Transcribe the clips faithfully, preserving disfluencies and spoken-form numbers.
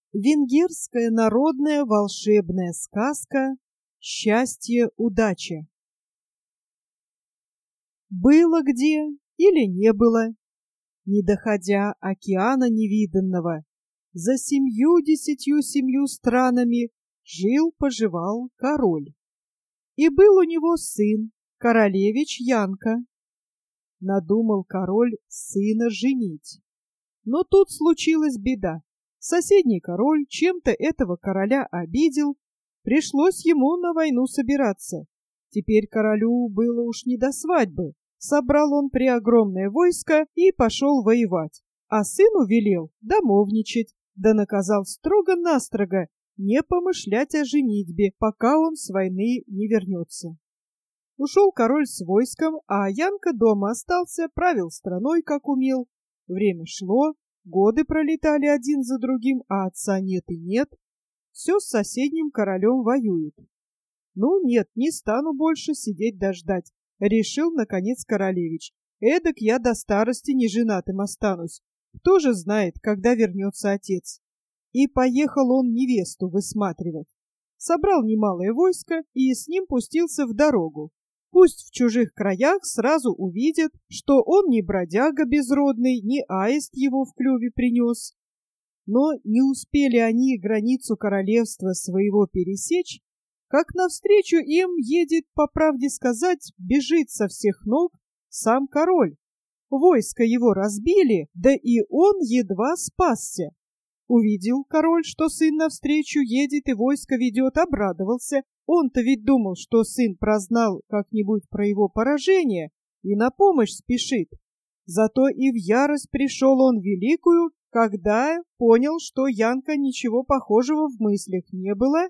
Венгерская народная волшебная сказка «Счастье, удача». Было где или не было, не доходя океана невиданного, за семью-десятью семью странами жил-поживал король. И был у него сын, королевич Янка. Надумал король сына женить. Но тут случилась беда. Соседний король чем-то этого короля обидел, пришлось ему на войну собираться. Теперь королю было уж не до свадьбы. Собрал он преогромное войско и пошел воевать, а сыну велел домовничать, да наказал строго-настрого не помышлять о женитьбе, пока он с войны не вернется. Ушел король с войском, а Янка дома остался, правил страной, как умел. Время шло, годы пролетали один за другим, а отца нет и нет. Все с соседним королем воюют. Ну нет, не стану больше сидеть дождать, решил, наконец, королевич. Эдак я до старости неженатым останусь. Кто же знает, когда вернется отец. И поехал он невесту высматривать. Собрал немалое войско и с ним пустился в дорогу. Пусть в чужих краях сразу увидят, что он не бродяга безродный, не аист его в клюве принес. Но не успели они границу королевства своего пересечь, как навстречу им едет, по правде сказать, бежит со всех ног сам король. Войско его разбили, да и он едва спасся. Увидел король, что сын навстречу едет и войско ведет, обрадовался. Он-то ведь думал, что сын прознал как-нибудь про его поражение и на помощь спешит. Зато и в ярость пришел он великую, когда понял, что Янка ничего похожего в мыслях не было.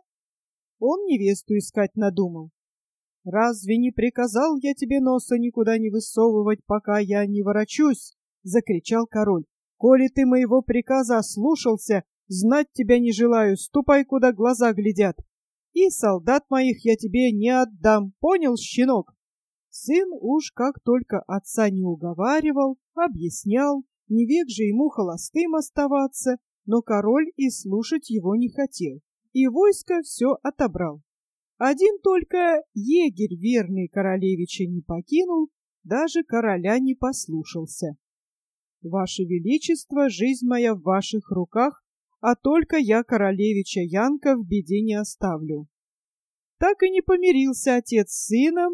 Он невесту искать надумал. «Разве не приказал я тебе носа никуда не высовывать, пока я не ворочусь?» — закричал король. «Коли ты моего приказа ослушался, знать тебя не желаю, ступай, куда глаза глядят. И солдат моих я тебе не отдам, понял, щенок?» Сын уж как только отца не уговаривал, объяснял, не век же ему холостым оставаться, но король и слушать его не хотел, и войско все отобрал. Один только егерь верный королевича не покинул, даже короля не послушался. «Ваше Величество, жизнь моя в ваших руках, а только я королевича Янка в беде не оставлю». Так и не помирился отец с сыном,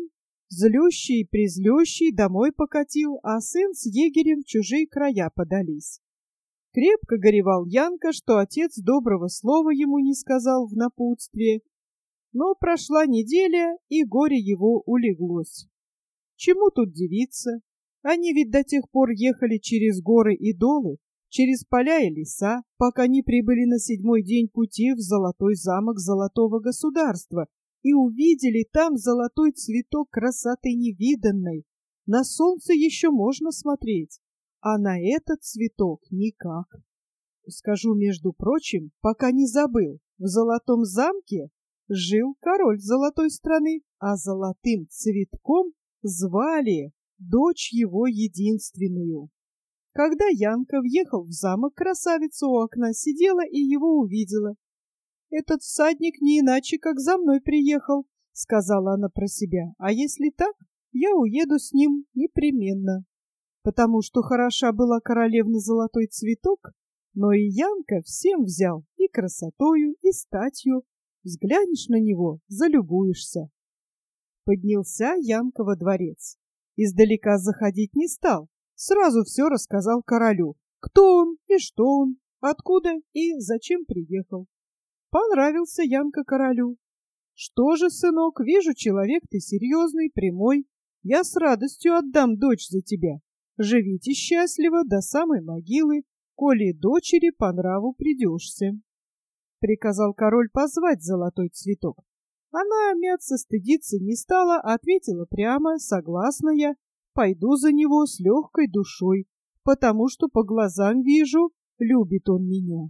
злющий-призлющий домой покатил, а сын с егерем в чужие края подались. Крепко горевал Янка, что отец доброго слова ему не сказал в напутствие, но прошла неделя, и горе его улеглось. Чему тут дивиться? Они ведь до тех пор ехали через горы и долы, через поля и леса, пока не прибыли на седьмой день пути в золотой замок золотого государства и увидели там золотой цветок красоты невиданной. На солнце еще можно смотреть, а на этот цветок никак. Скажу, между прочим, пока не забыл, в золотом замке жил король золотой страны, а золотым цветком звали дочь его единственную. Когда Янка въехал в замок, красавица у окна сидела и его увидела. «Этот всадник не иначе, как за мной приехал», — сказала она про себя. «А если так, я уеду с ним непременно». Потому что хороша была королевна золотой цветок, но и Янка всем взял, и красотою, и статью. Взглянешь на него, залюбуешься. Поднялся Янка во дворец. Издалека заходить не стал, сразу все рассказал королю, кто он и что он, откуда и зачем приехал. Понравился Янка королю. «Что же, сынок, вижу, человек ты серьезный, прямой. Я с радостью отдам дочь за тебя. Живите счастливо до самой могилы, коли дочери по нраву придешься». Приказал король позвать золотой цветок. Она мяться стыдиться не стала, ответила прямо: «Согласна я, пойду за него с легкой душой, потому что по глазам вижу, любит он меня».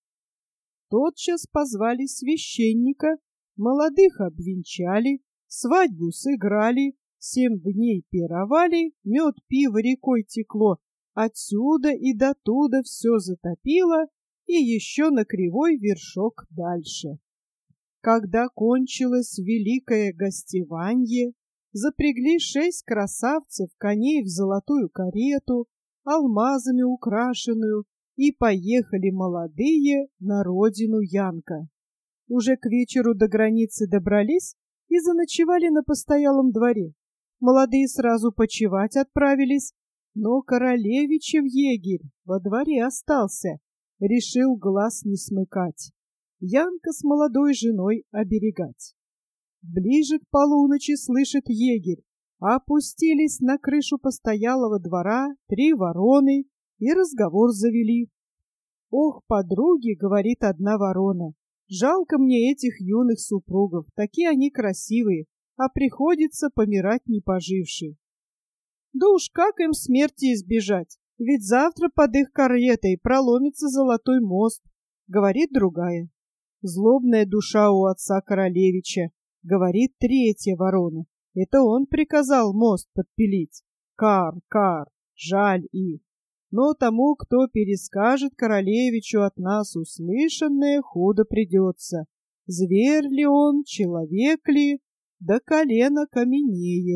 Тотчас позвали священника, молодых обвенчали, свадьбу сыграли, семь дней пировали, мед, пиво рекой текло, отсюда и дотуда все затопило, и еще на кривой вершок дальше. Когда кончилось великое гостеванье, запрягли шесть красавцев коней в золотую карету, алмазами украшенную, и поехали молодые на родину Янка. Уже к вечеру до границы добрались и заночевали на постоялом дворе. Молодые сразу почивать отправились, но королевичев егерь во дворе остался, решил глаз не смыкать, Янка с молодой женой оберегать. Ближе к полуночи слышит егерь, опустились на крышу постоялого двора три вороны и разговор завели. «Ох, подруги, — говорит одна ворона, — жалко мне этих юных супругов, такие они красивые, а приходится помирать не поживши. Да уж как им смерти избежать, ведь завтра под их каретой проломится золотой мост, — говорит другая. Злобная душа у отца королевича, — говорит третья ворона, — это он приказал мост подпилить. Кар, кар, жаль их. Но тому, кто перескажет королевичу от нас услышанное, худо придется. Зверь ли он, человек ли, до колена каменеет.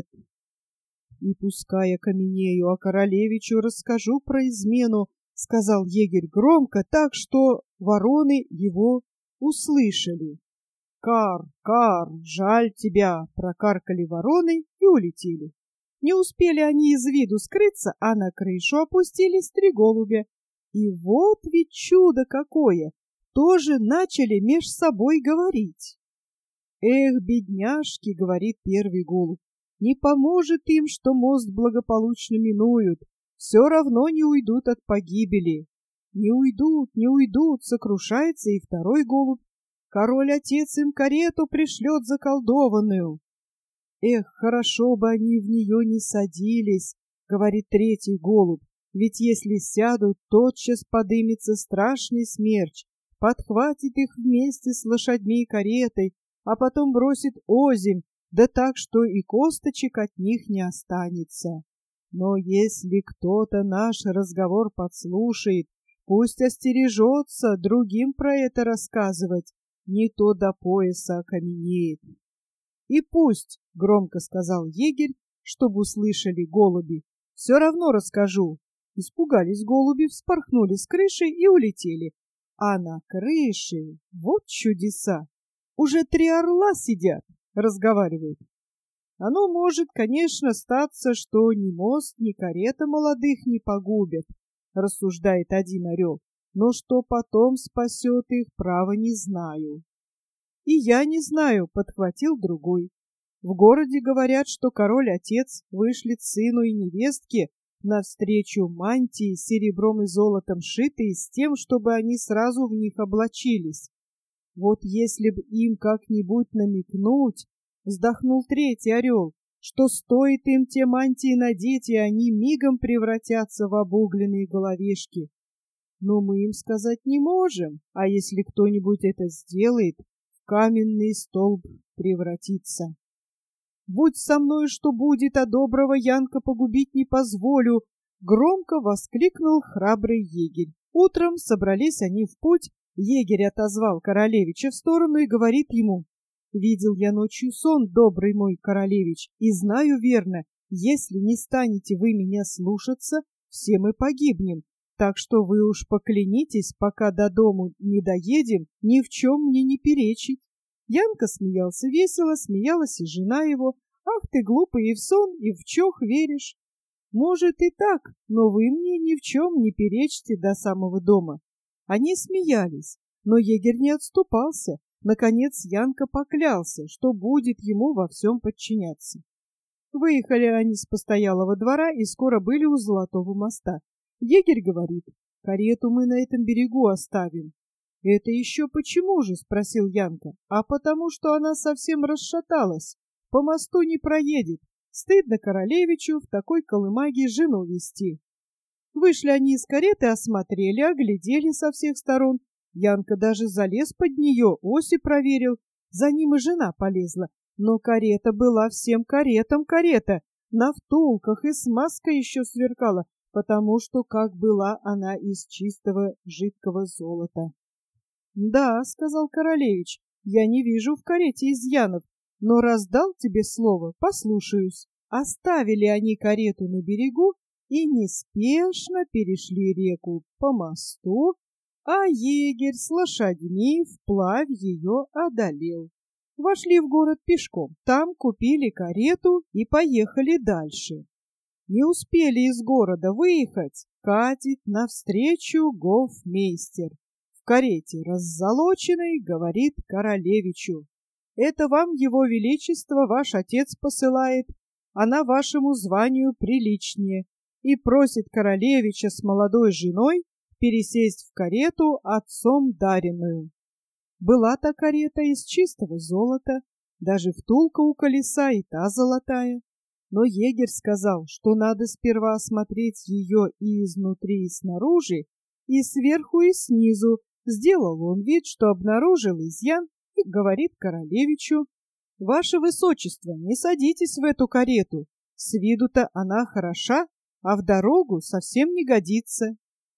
И пускай я каменею, а королевичу расскажу про измену, — сказал егерь громко, так что вороны его услышали. Кар, кар, жаль тебя, — прокаркали вороны и улетели. Не успели они из виду скрыться, а на крышу опустились три голубя. И вот ведь чудо какое! Тоже начали меж собой говорить. «Эх, бедняжки, — говорит первый голубь, — не поможет им, что мост благополучно минуют, все равно не уйдут от погибели». «Не уйдут, не уйдут, — сокрушается и второй голубь, — король-отец им карету пришлет заколдованную». «Эх, хорошо бы они в нее не садились, — говорит третий голубь, — ведь если сядут, тотчас подымется страшный смерч, подхватит их вместе с лошадьми и каретой, а потом бросит озимь, да так, что и косточек от них не останется. Но если кто-то наш разговор подслушает, пусть остережется другим про это рассказывать, не то до пояса окаменеет». «И пусть, — громко сказал егерь, чтобы услышали голуби, — все равно расскажу». Испугались голуби, вспорхнули с крыши и улетели. А на крыше вот чудеса! Уже три орла сидят, разговаривают. Оно может, конечно, статься, что ни мост, ни карета молодых не погубят, рассуждает один орел, но что потом спасет их, право не знаю. «И я не знаю, — подхватил другой. В городе говорят, что король-отец вышлет сыну и невестке навстречу мантии с серебром и золотом шитые, с тем, чтобы они сразу в них облачились. Вот если б им как-нибудь намекнуть, — вздохнул третий орел, — что стоит им те мантии надеть, и они мигом превратятся в обугленные головешки. Но мы им сказать не можем, а если кто-нибудь это сделает, каменный столб превратится. «Будь со мной, что будет, а доброго Янка погубить не позволю!» — громко воскликнул храбрый егерь. Утром собрались они в путь. Егерь отозвал королевича в сторону и говорит ему: «Видел я ночью сон, добрый мой королевич, и знаю верно, если не станете вы меня слушаться, все мы погибнем. Так что вы уж поклянитесь, пока до дому не доедем, ни в чем мне не перечить». Янка смеялся весело, смеялась и жена его. «Ах ты, глупый, и в сон, и в чох веришь. Может и так, но вы мне ни в чем не перечьте до самого дома». Они смеялись, но егерь не отступался. Наконец Янка поклялся, что будет ему во всем подчиняться. Выехали они с постоялого двора и скоро были у Золотого моста. Егерь говорит: «Карету мы на этом берегу оставим». «Это еще почему же?» — спросил Янка. «А потому что она совсем расшаталась. По мосту не проедет. Стыдно королевичу в такой колымаге жену вести». Вышли они из кареты, осмотрели, оглядели со всех сторон. Янка даже залез под нее, оси проверил. За ним и жена полезла. Но карета была всем каретам карета. На втулках и смазка еще сверкала, потому что как была она из чистого жидкого золота. — Да, — сказал королевич, — я не вижу в карете изъянов, но раз дал тебе слово, послушаюсь. Оставили они карету на берегу и неспешно перешли реку по мосту, а егерь с лошадьми вплавь ее одолел. Вошли в город пешком, там купили карету и поехали дальше. Не успели из города выехать, катит навстречу гофмейстер. В карете раззолоченной говорит королевичу: «Это вам его величество ваш отец посылает, она вашему званию приличнее», и просит королевича с молодой женой пересесть в карету отцом даренную. Была та карета из чистого золота, даже втулка у колеса и та золотая. Но егерь сказал, что надо сперва осмотреть ее и изнутри, и снаружи, и сверху, и снизу. Сделал он вид, что обнаружил изъян, и говорит королевичу: «Ваше высочество, не садитесь в эту карету, с виду-то она хороша, а в дорогу совсем не годится».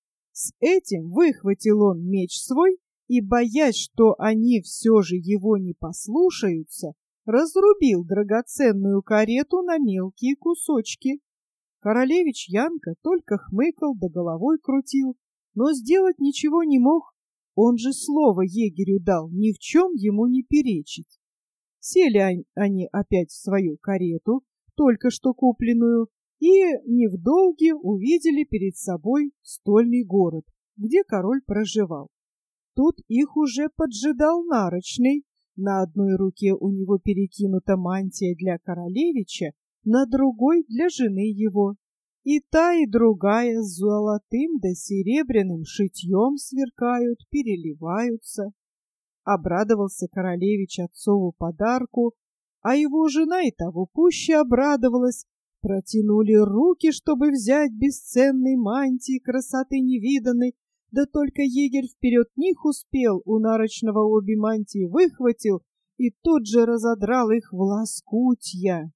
С этим выхватил он меч свой и, боясь, что они все же его не послушаются, разрубил драгоценную карету на мелкие кусочки. Королевич Янка только хмыкал да головой крутил, но сделать ничего не мог. Он же слово егерю дал ни в чем ему не перечить. Сели они опять в свою карету, только что купленную, и не в долге увидели перед собой стольный город, где король проживал. Тут их уже поджидал нарочный. На одной руке у него перекинута мантия для королевича, на другой — для жены его. И та, и другая с золотым да серебряным шитьем сверкают, переливаются. Обрадовался королевич отцову подарку, а его жена и того пуще обрадовалась. Протянули руки, чтобы взять бесценной мантии красоты невиданной, да только егерь вперед них успел, у нарочного обе мантии выхватил и тут же разодрал их в лоскутья.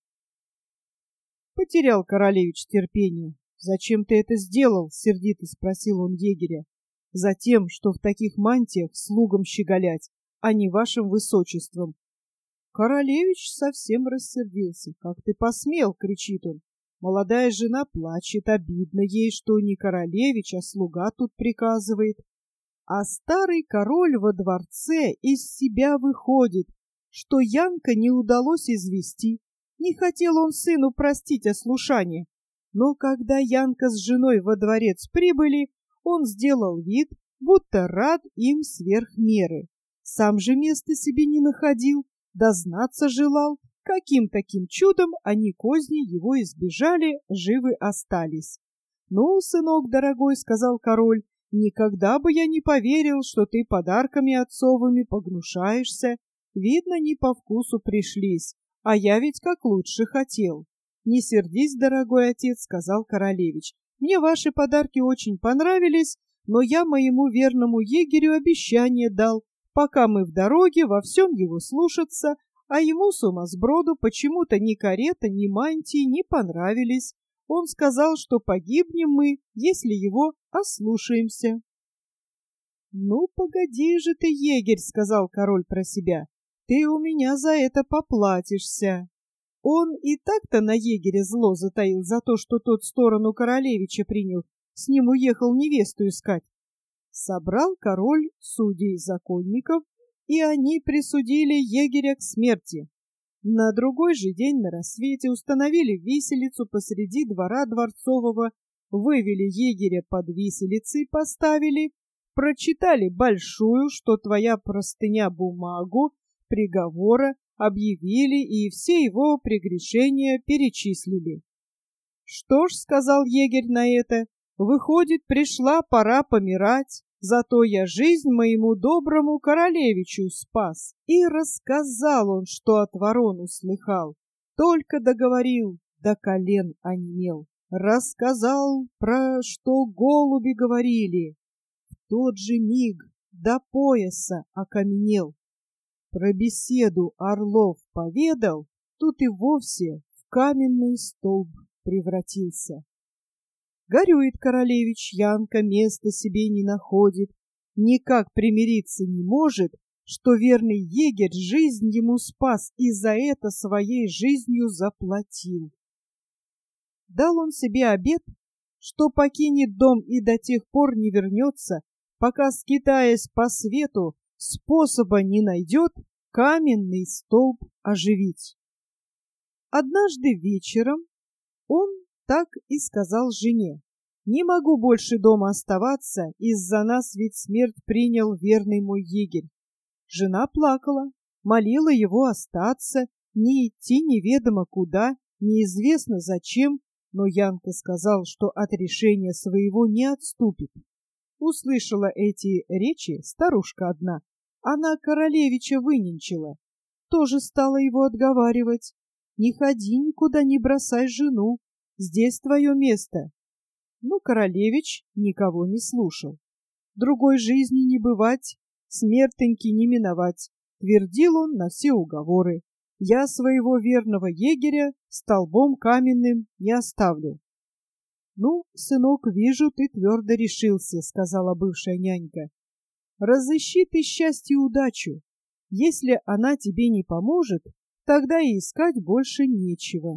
Потерял королевич терпение. «Зачем ты это сделал?» — сердито спросил он егеря. «Затем, что в таких мантиях слугам щеголять, а не вашим высочеством». Королевич совсем рассердился. «Как ты посмел?» — кричит он. Молодая жена плачет, обидно ей, что не королевич, а слуга тут приказывает. А старый король во дворце из себя выходит, что Янка не удалось извести. Не хотел он сыну простить ослушание. Но когда Янка с женой во дворец прибыли, он сделал вид, будто рад им сверх меры. Сам же места себе не находил, дознаться желал, каким таким чудом они козни его избежали, живы остались. — Ну, сынок дорогой, — сказал король, — никогда бы я не поверил, что ты подарками отцовыми погнушаешься. Видно, не по вкусу пришлись, а я ведь как лучше хотел. — Не сердись, дорогой отец, — сказал королевич, — мне ваши подарки очень понравились, но я моему верному егерю обещание дал, пока мы в дороге, во всем его слушаться, а ему, сумасброду, почему-то ни карета, ни мантии не понравились. Он сказал, что погибнем мы, если его ослушаемся. — Ну, погоди же ты, егерь, — сказал король про себя, — ты у меня за это поплатишься. Он и так-то на егеря зло затаил за то, что тот сторону королевича принял, с ним уехал невесту искать. Собрал король судей и законников, и они присудили егеря к смерти. На другой же день на рассвете установили виселицу посреди двора дворцового, вывели егеря под виселицей, поставили, прочитали большую, что твоя простыня, бумагу приговора, объявили и все его прегрешения перечислили. — Что ж, — сказал егерь на это, — выходит, пришла пора помирать. Зато я жизнь моему доброму королевичу спас. И рассказал он, что от ворон услыхал. Только договорил, до колен онемел. Рассказал, про что голуби говорили. В тот же миг до пояса окаменел. Про беседу орлов поведал, тут и вовсе в каменный столб превратился. Горюет королевич Янка, места себе не находит, никак примириться не может, что верный егерь жизнь ему спас и за это своей жизнью заплатил. Дал он себе обет, что покинет дом и до тех пор не вернется, пока, скитаясь по свету, способа не найдет каменный столб оживить. Однажды вечером он так и сказал жене: «Не могу больше дома оставаться, из-за нас ведь смерть принял верный мой егерь». Жена плакала, молила его остаться, не идти неведомо куда, неизвестно зачем, но Янка сказал, что от решения своего не отступит. Услышала эти речи старушка одна, она королевича выненчила, тоже стала его отговаривать: «Не ходи никуда, не бросай жену, здесь твое место». Но королевич никого не слушал. Другой жизни не бывать, смертеньки не миновать, твердил он на все уговоры. Я своего верного егеря столбом каменным не оставлю. Ну, сынок, вижу, ты твердо решился, сказала бывшая нянька. Разыщи ты счастье и удачу. Если она тебе не поможет, тогда и искать больше нечего.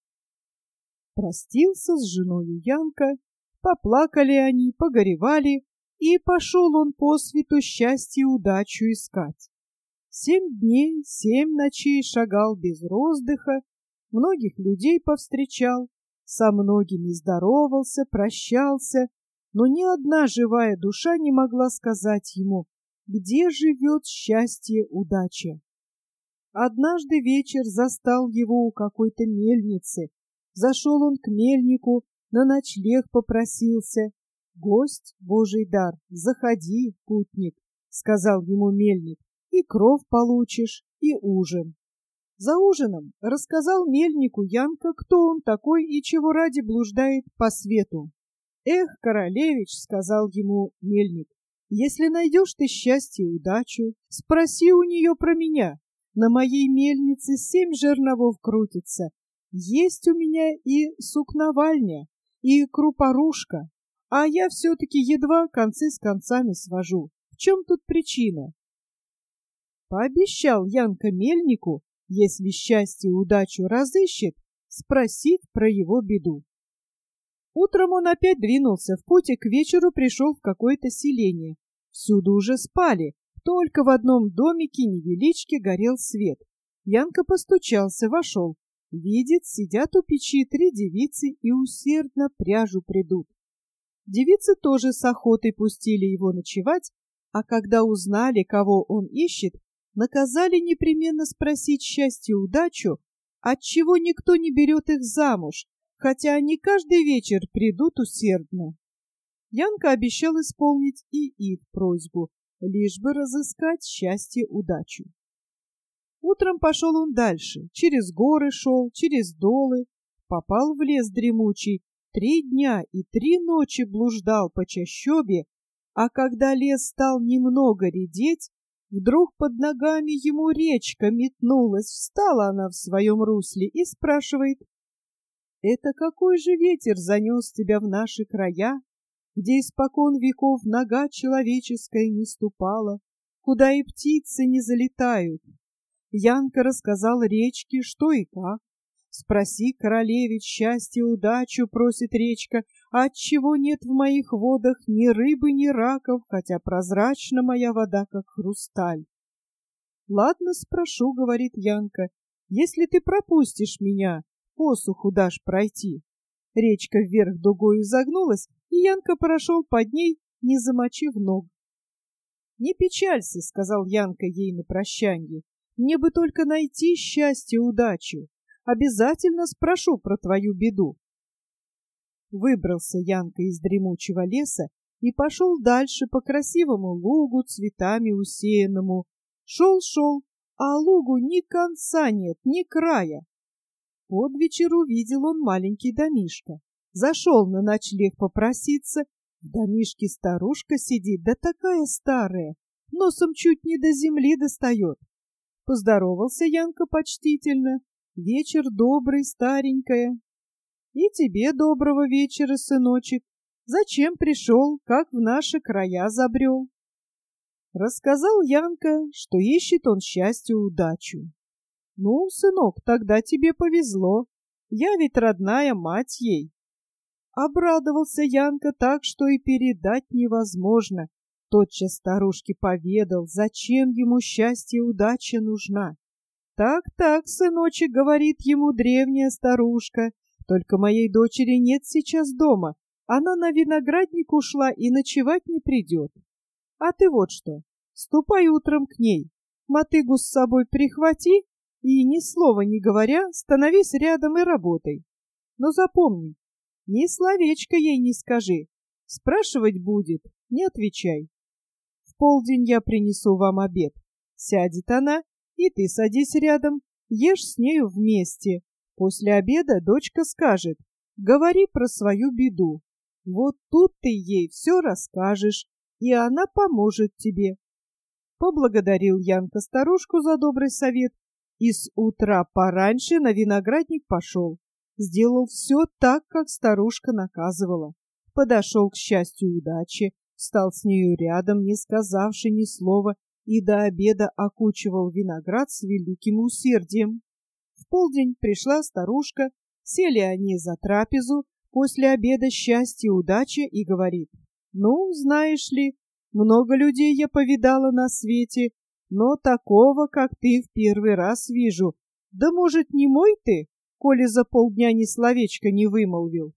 Простился с женою Янка, поплакали они, погоревали, и пошел он по свету счастье и удачу искать. Семь дней, семь ночей шагал без роздыха, многих людей повстречал, со многими здоровался, прощался, но ни одна живая душа не могла сказать ему, где живет счастье, удача. Однажды вечер застал его у какой-то мельницы. Зашел он к мельнику, на ночлег попросился. «Гость, Божий дар, заходи, путник», — сказал ему мельник, — «и кров получишь, и ужин». За ужином рассказал мельнику Янка, кто он такой и чего ради блуждает по свету. «Эх, королевич», — сказал ему мельник, — «если найдешь ты счастье и удачу, спроси у нее про меня. На моей мельнице семь жерновов крутится. Есть у меня и сукновальня, и крупорушка, а я все-таки едва концы с концами свожу. В чем тут причина?» Пообещал Янка мельнику, если счастье и удачу разыщет, спросить про его беду. Утром он опять двинулся в путь и к вечеру пришел в какое-то селение. Всюду уже спали, только в одном домике невеличке горел свет. Янка постучался, вошел. Видит, сидят у печи три девицы и усердно пряжу прядут. Девицы тоже с охотой пустили его ночевать, а когда узнали, кого он ищет, наказали непременно спросить счастье и удачу, отчего никто не берет их замуж, хотя они каждый вечер придут усердно. Янка обещал исполнить и их просьбу, лишь бы разыскать счастье и удачу. Утром пошел он дальше, через горы шел, через долы, попал в лес дремучий, три дня и три ночи блуждал по чащобе, а когда лес стал немного редеть, вдруг под ногами ему речка метнулась, встала она в своем русле и спрашивает: «Это какой же ветер занес тебя в наши края, где испокон веков нога человеческая не ступала, куда и птицы не залетают?» Янка рассказал речке, что и как. «Спроси, королевич, счастье, удачу», — просит речка, «а отчего нет в моих водах ни рыбы, ни раков, хотя прозрачна моя вода, как хрусталь?» «Ладно, спрошу», — говорит Янка, — «если ты пропустишь меня, посуху дашь пройти». Речка вверх дугой изогнулась, и Янка прошел под ней, не замочив ног. «Не печалься», — сказал Янка ей на прощанье, — «мне бы только найти счастье, удачу. Обязательно спрошу про твою беду». Выбрался Янка из дремучего леса и пошел дальше по красивому лугу, цветами усеянному. Шел-шел, а лугу ни конца нет, ни края. Под вечер увидел он маленький домишко. Зашел на ночлег попроситься. В домишке старушка сидит, да такая старая, носом чуть не до земли достает. Поздоровался Янка почтительно. «Вечер добрый, старенькая». И тебе доброго вечера, сыночек. Зачем пришел, как в наши края забрел? Рассказал Янка, что ищет он счастье и удачу. Ну, сынок, тогда тебе повезло. Я ведь родная мать ей. Обрадовался Янка так, что и передать невозможно. Тотчас старушке поведал, зачем ему счастье и удача нужна. «Так-так, сыночек, — говорит ему древняя старушка, — только моей дочери нет сейчас дома. Она на виноградник ушла и ночевать не придет. А ты вот что, ступай утром к ней, мотыгу с собой прихвати и, ни слова не говоря, становись рядом и работай. Но запомни, ни словечко ей не скажи, спрашивать будет, не отвечай. В полдень я принесу вам обед. Сядет она, и ты садись рядом, ешь с нею вместе. После обеда дочка скажет, говори про свою беду. Вот тут ты ей все расскажешь, и она поможет тебе». Поблагодарил Янка старушку за добрый совет и с утра пораньше на виноградник пошел. Сделал все так, как старушка наказывала. Подошел к счастью и удаче, встал с нею рядом, не сказавши ни слова, и до обеда окучивал виноград с великим усердием. В полдень пришла старушка, сели они за трапезу, после обеда счастье и удача, и говорит: «Ну, знаешь ли, много людей я повидала на свете, но такого, как ты, в первый раз вижу. Да, может, не мой ты, коли за полдня ни словечко не вымолвил?»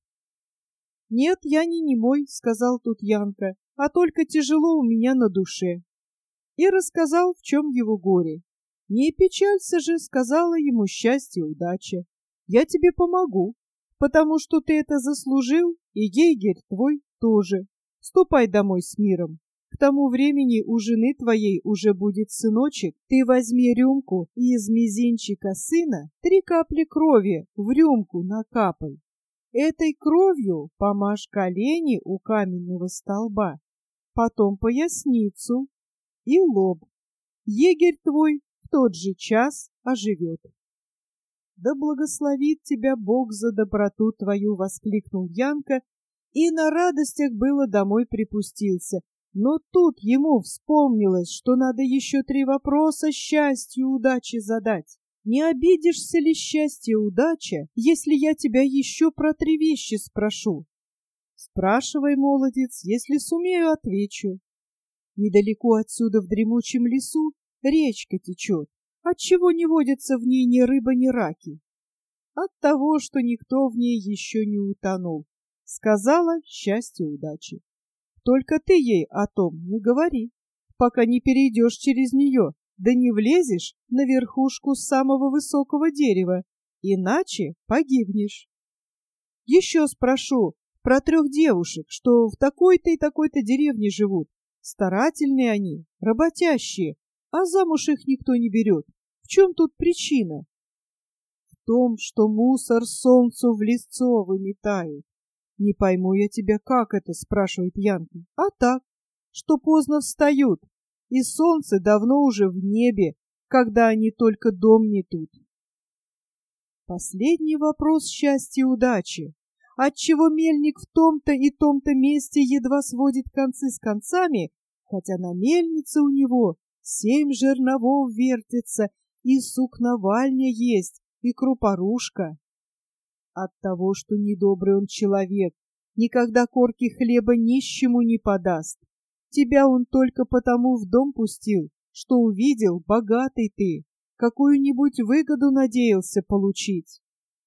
«Нет, я не немой, — сказал тут Янка, — а только тяжело у меня на душе». И рассказал, в чем его горе. «Не печалься же, — сказала ему счастье и удача, — я тебе помогу, потому что ты это заслужил, и егерь твой тоже. Ступай домой с миром. К тому времени у жены твоей уже будет сыночек. Ты возьми рюмку и из мизинчика сына три капли крови в рюмку накапай. Этой кровью помажь колени у каменного столба, потом поясницу и лоб. Егерь твой в тот же час оживет». «Да благословит тебя Бог за доброту твою!» — воскликнул Янка, и на радостях было домой припустился. Но тут ему вспомнилось, что надо еще три вопроса счастью и удаче задать. «Не обидишься ли, счастье и удача, если я тебя еще про три вещи спрошу?» «Спрашивай, молодец, если сумею, отвечу». «Недалеко отсюда в дремучем лесу речка течет. Отчего не водится в ней ни рыба, ни раки?» «От того, что никто в ней еще не утонул», — сказала счастье и удачи. «Только ты ей о том не говори, пока не перейдешь через нее, да не влезешь на верхушку самого высокого дерева, иначе погибнешь. Еще спрошу про трех девушек, что в такой-то и такой-то деревне живут. Старательные они, работящие, а замуж их никто не берет. В чем тут причина?» «В том, что мусор солнцу в лицо выметают». «Не пойму я тебя, как это?» — спрашивает Янка. «А так, что поздно встают, и солнце давно уже в небе, когда они только дом метут». Последний вопрос счастья и удачи. Отчего мельник в том-то и том-то месте едва сводит концы с концами, хотя на мельнице у него семь жерновов вертится, и сукновальня есть, и крупорушка. От того, что недобрый он человек, никогда корки хлеба нищему не подаст. Тебя он только потому в дом пустил, что увидел, богатый ты, какую-нибудь выгоду надеялся получить.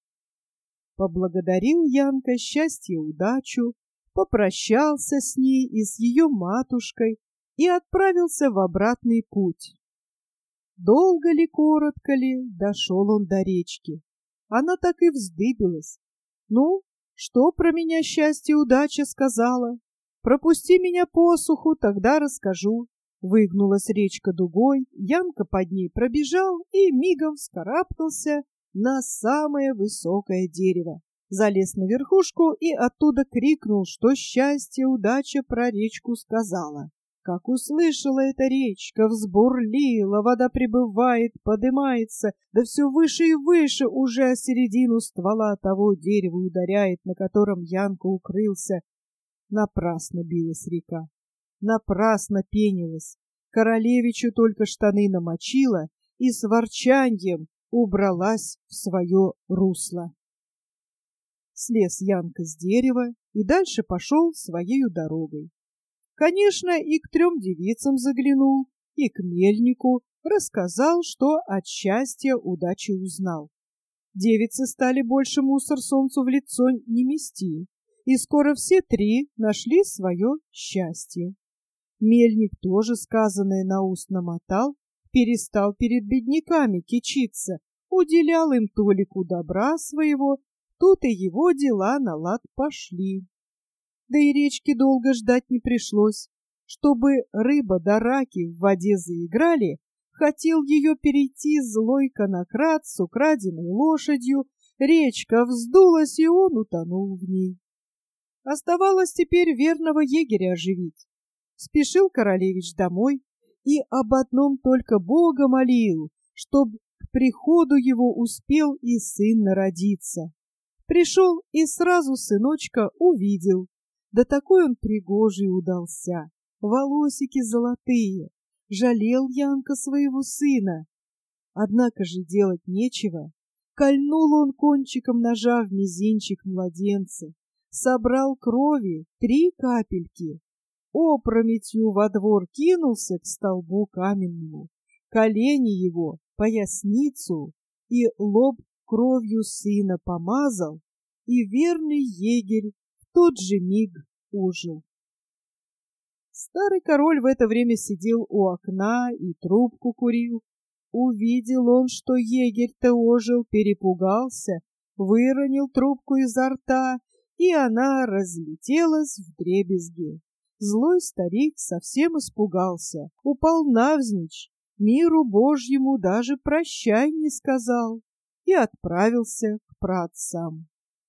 Поблагодарил Янка счастье и удачу, попрощался с ней и с ее матушкой и отправился в обратный путь. Долго ли, коротко ли, дошел он до речки. Она так и вздыбилась. «Ну, что про меня счастье и удача сказала? Пропусти меня по суху, тогда расскажу». Выгнулась речка дугой, Янка под ней пробежал и мигом вскарабкался на самое высокое дерево. Залез на верхушку и оттуда крикнул, что счастье и удача про речку сказала. Как услышала эта речка, взбурлила, вода прибывает, подымается, да все выше и выше уже о середину ствола того дерева ударяет, на котором Янка укрылся. Напрасно билась река, напрасно пенилась. Королевичу только штаны намочила и с ворчаньем убралась в свое русло. Слез Янка с дерева и дальше пошел своею дорогой. Конечно, и к трем девицам заглянул, и к мельнику, рассказал, что от счастья удачи узнал. Девицы стали больше мусор солнцу в лицо не мести, и скоро все три нашли свое счастье. Мельник тоже сказанное на уст намотал, перестал перед бедняками кичиться, уделял им толику добра своего, тут и его дела на лад пошли. Да и речки долго ждать не пришлось. Чтобы рыба да раки в воде заиграли, хотел ее перейти злой конокрад с украденной лошадью, речка вздулась, и он утонул в ней. Оставалось теперь верного егеря оживить. Спешил королевич домой и об одном только Бога молил, чтоб к приходу его успел и сын народиться. Пришел и сразу сыночка увидел. Да такой он пригожий удался, волосики золотые. Жалел Янка своего сына. Однако же делать нечего. Кольнул он кончиком ножа в мизинчик младенца, собрал крови три капельки, опрометью во двор кинулся к столбу каменному, колени его, поясницу и лоб кровью сына помазал, и верный егерь в тот же миг ожил. Старый король в это время сидел у окна и трубку курил. Увидел он, что егерь-то ожил, перепугался, выронил трубку изо рта, и она разлетелась вдребезги. Злой старик совсем испугался, упал навзничь, миру Божьему даже прощай не сказал и отправился к праотцам.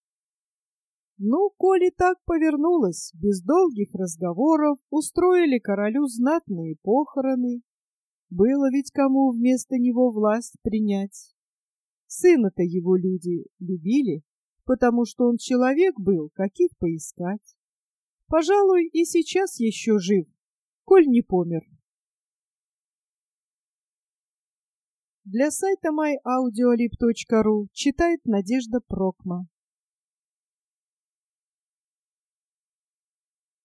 Ну, коли так повернулось, без долгих разговоров устроили королю знатные похороны. Было ведь кому вместо него власть принять. Сына-то его люди любили, потому что он человек был, каких поискать. Пожалуй, и сейчас еще жив, коль не помер. Для сайта май аудиолиб точка ру читает Надежда Прокма.